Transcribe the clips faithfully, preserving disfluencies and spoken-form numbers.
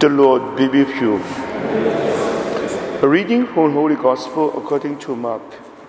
The Lord be with you. A reading from Holy Gospel according to Mark.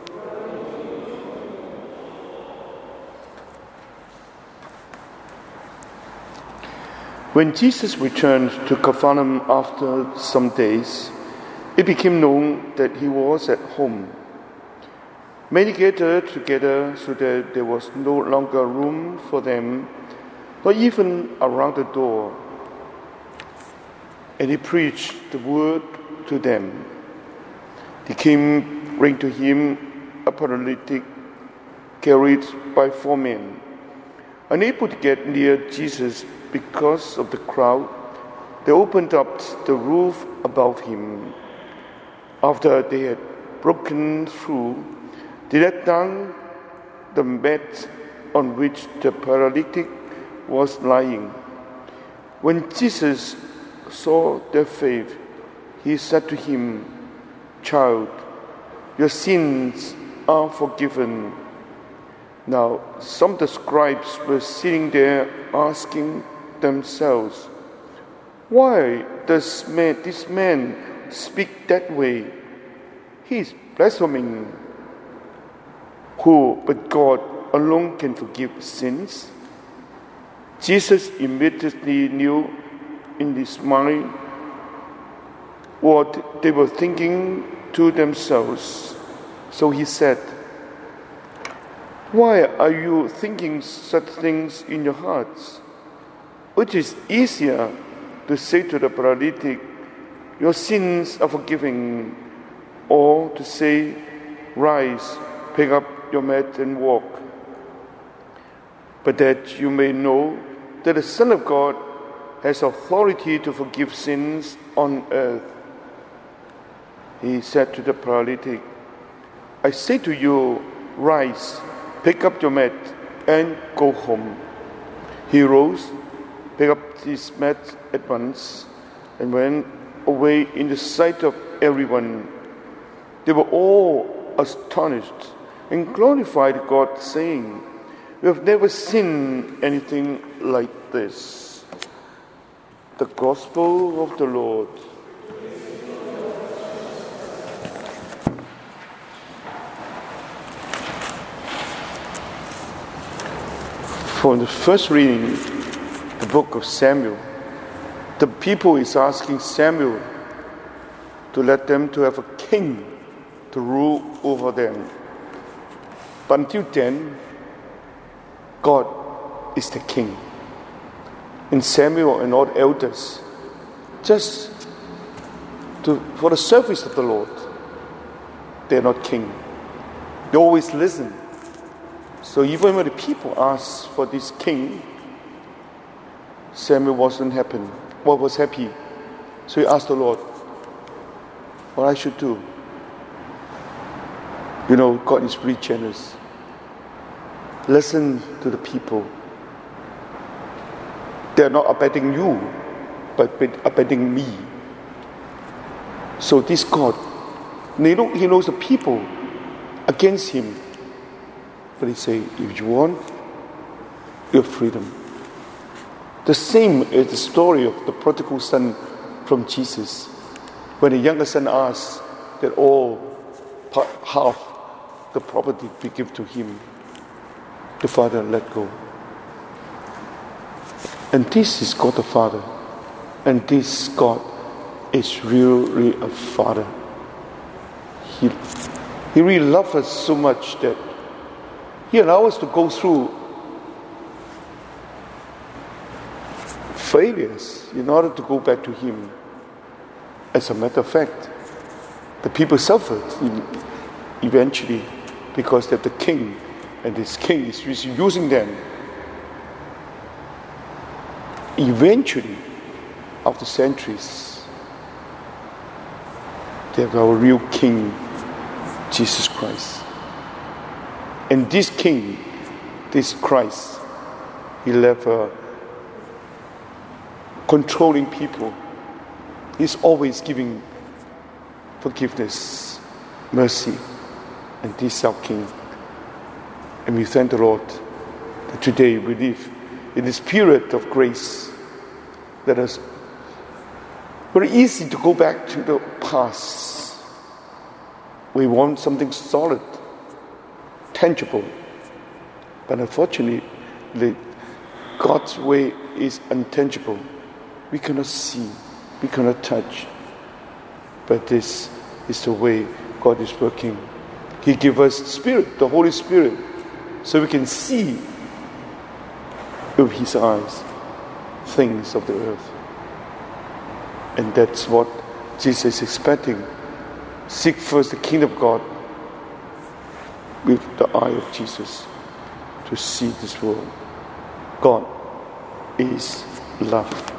When Jesus returned to Capernaum after some days, it became known that he was at home. Many gathered together so that there was no longer room for them, not even around the door. And he preached the word to them. They came, bring to him a paralytic carried by four men. Unable to get near Jesus because of the crowd, they opened up the roof above him. After they had broken through, they let down the mat on which the paralytic was lying. When Jesus saw their faith, he said to him, "Child, your sins are forgiven." Now, some of the scribes were sitting there asking themselves, "Why does man, this man speak that way? He is blaspheming. Who but God alone can forgive sins?" Jesus immediately knew in his mind what they were thinking to themselves. So he said, "Why are you thinking such things in your hearts? Which is easier to say to the paralytic, 'Your sins are forgiven,' or to say, 'Rise, pick up your mat and walk'? But that you may know that the Son of God has authority to forgive sins on earth." He said to the paralytic, "I say to you, rise, pick up your mat, and go home." He rose, picked up his mat at once, and went away in the sight of everyone. They were all astonished and glorified God, saying, "We have never seen anything like this." The Gospel of the Lord. From the first reading, the book of Samuel, the people is asking Samuel to let them to have a king to rule over them. But until then, God is the king. And Samuel and all the elders, just to, for the service of the Lord, they're not king. They always listen. So even when the people asked for this king, Samuel wasn't happy. What was happy? So he asked the Lord, what I should do? You know, God is really generous. Listen to the people. They're not abetting you, but abetting me. So this God, he knows the people against him. But he say, if you want, you have freedom. The same is the story of the prodigal son from Jesus. When the younger son asked that all, half the property be given to him, the father let go. And this is God the Father. And this God is really a Father. He, he really loves us so much that He allows us to go through failures in order to go back to Him. As a matter of fact, the people suffered eventually because they're the king, and this king is using them. Eventually, after centuries, they have our real king, Jesus Christ. And this king, this Christ, he left uh, controlling people. He's always giving forgiveness, mercy, and this is our king. And we thank the Lord that today we live in this period of grace. Let us Very easy to go back to the past. We want something solid, tangible. But unfortunately, God's way is intangible. We cannot see, we cannot touch. But this is the way God is working. He gives us Spirit, the Holy Spirit, so we can see with His eyes things of the earth. And that's what Jesus is expecting. Seek first the kingdom of God with the eye of Jesus to see this world. God is love.